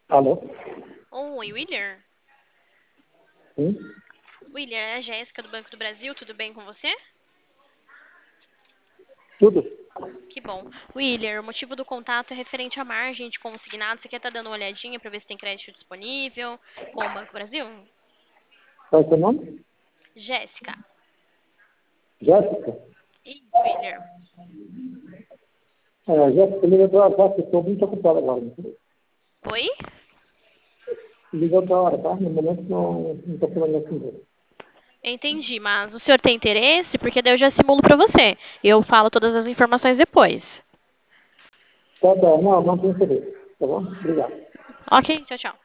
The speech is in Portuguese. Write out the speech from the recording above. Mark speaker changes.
Speaker 1: Alô?
Speaker 2: Oi, William.
Speaker 1: Sim?
Speaker 2: William, é a Jéssica do Banco do Brasil, tudo bem com você?
Speaker 1: Tudo?
Speaker 2: Que bom. William, o motivo do contato é referente à margem de consignado. Você quer estar dando uma olhadinha para ver se tem crédito disponível com o Banco do Brasil?
Speaker 1: Qual é o seu nome?
Speaker 2: Jéssica.
Speaker 1: Jéssica?
Speaker 2: Isso, William.
Speaker 1: Jéssica, liga outra hora, tá? Estou muito ocupado agora.
Speaker 2: Oi?
Speaker 1: Liga outra hora, tá? No momento não estou falando assim.
Speaker 2: Entendi, mas o senhor tem interesse? Porque daí eu já simulo para você. Eu falo todas as informações depois.
Speaker 1: Tá, não tem interesse. Tá bom? Obrigado.
Speaker 2: Ok, tchau, tchau.